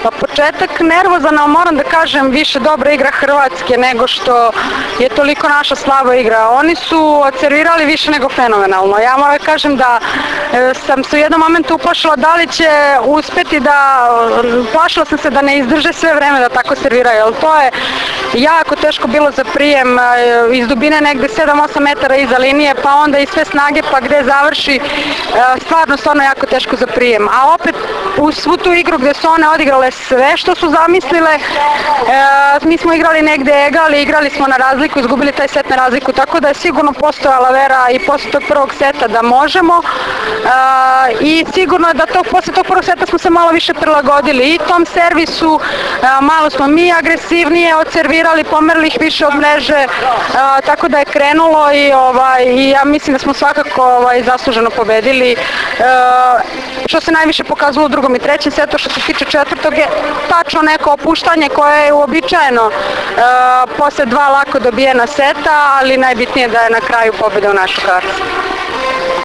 Početak nervozan, ali moram da kažem više dobra igra Hrvatske nego što je toliko naša slaba igra. Oni su servirali više nego fenomenalno. Ja moram da kažem da sam se u jednom momentu uplašila da li će uspeti plašila sam se da ne izdrže sve vreme da tako serviraju, ali to je jako teško bilo za prijem iz dubine negde 7-8 metara iza linije, pa onda i sve snage pa gde završi, stvarno jako teško za prijem. A opet u svu tu igru gde su one odigrale sve što su zamislile, mi smo igrali negde egal i igrali smo na razliku, izgubili taj set na razliku, tako da je sigurno postojala vera i posle tog prvog seta da možemo i sigurno je da posle tog prvog seta smo se malo više prilagodili i tom servisu, malo smo mi agresivnije odservirali, pomerili ih više od mreže, tako da je krenulo i ja mislim da smo svakako zasluženo pobedili. Što se najviše pokazalo u drugom i trećem setu, što se tiče četvrtog je tačno neko opuštanje koje je uobičajeno posle dva lako dobijena seta, ali najbitnije da je na kraju pobeda u našu kartu.